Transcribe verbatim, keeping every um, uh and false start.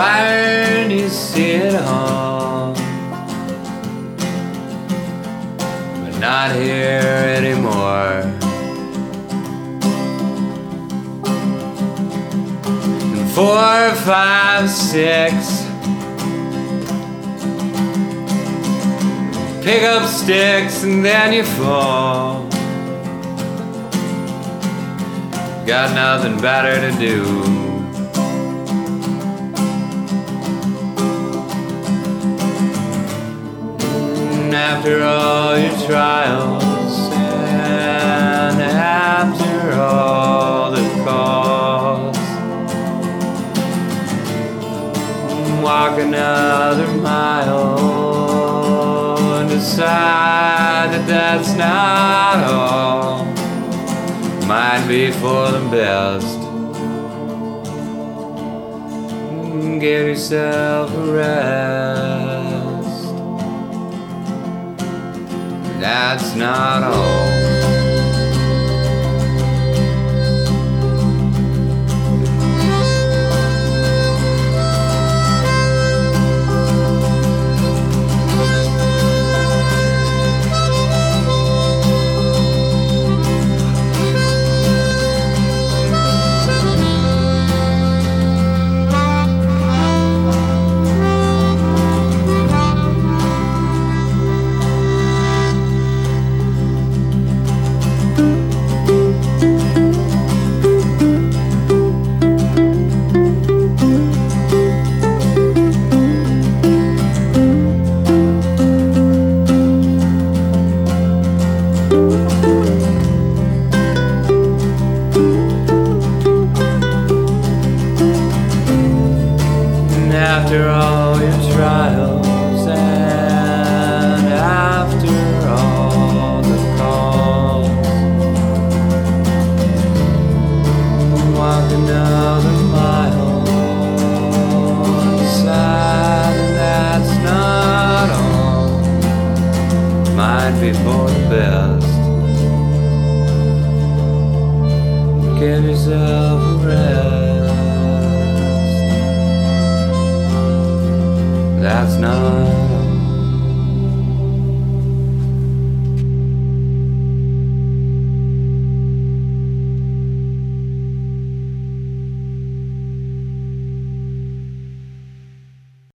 Why do you see it all, but not here anymore? And four, five, six, pick up sticks and then you fall. Got nothing better to do. After all your trials and after all the cost, walk another mile and decide that that's not all. Might be for the best. Give yourself a rest. That's not all. After all your trials and after all the calls, walk another mile, decide that's not all. Might be for the best. Give yourself a rest. That's not